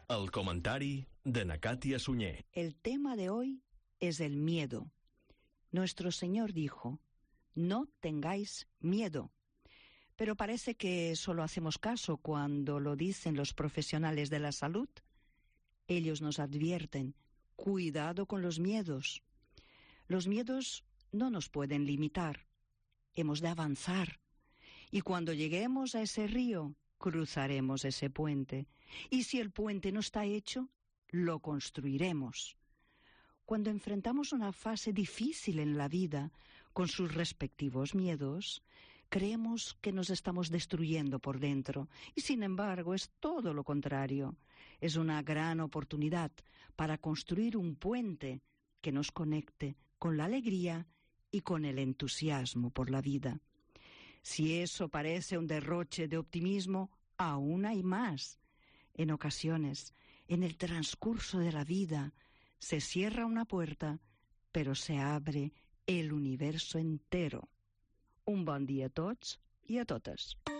El comentari de na Càtia Sunyer. El tema de hoy es el miedo. Nuestro Señor dijo, no tengáis miedo. Pero parece que solo hacemos caso cuando lo dicen los profesionales de la salud. Ellos nos advierten, cuidado con los miedos. Los miedos no nos pueden limitar. Hemos de avanzar. Y cuando lleguemos a ese río, cruzaremos ese puente. Y si el puente no está hecho, lo construiremos. Cuando enfrentamos una fase difícil en la vida, con sus respectivos miedos, creemos que nos estamos destruyendo por dentro. Y sin embargo, es todo lo contrario. Es una gran oportunidad para construir un puente que nos conecte con la alegría y con el entusiasmo por la vida. Si eso parece un derroche de optimismo, aún hay más. En ocasiones, en el transcurso de la vida, se cierra una puerta, pero se abre el universo entero. Un bon dia a tots i a totes.